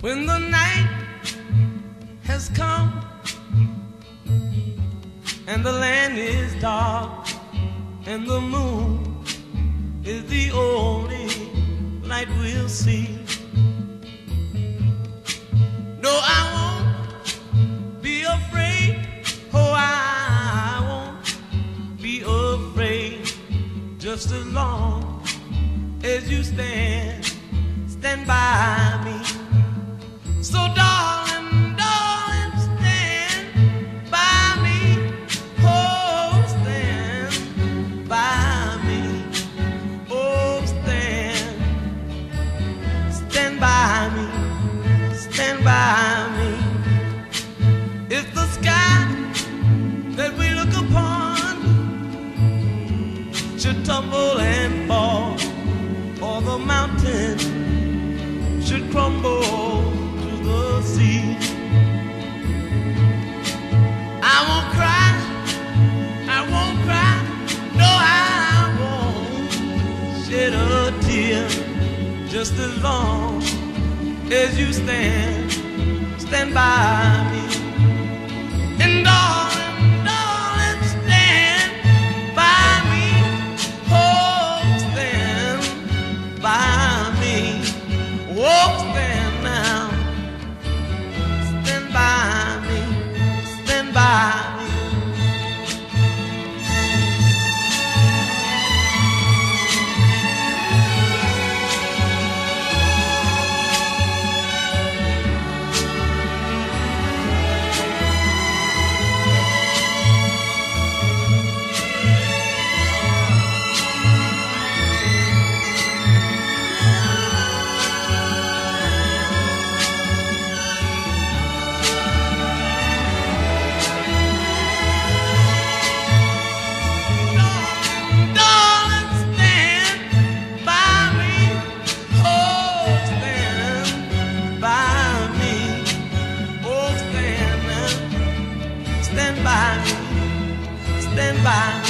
When the night has come and the land is dark and the moon is the only light we'll see, no, I won't be afraid. Oh, I won't be afraid, just as long as you stand by me. So darling, darling, stand by me. Oh, stand by me. Oh, stand by me. Stand by me. If the sky that we look upon should tumble and fall, or the mountain should crumble to the sea, I won't cry, I won't cry, no, I won't shed a tear, just as long as you stand by me. And darling, darling, stand by me. Oh, stand by me. Oh, stand now. Stand by me. Stand by me. Stand by me, stand by.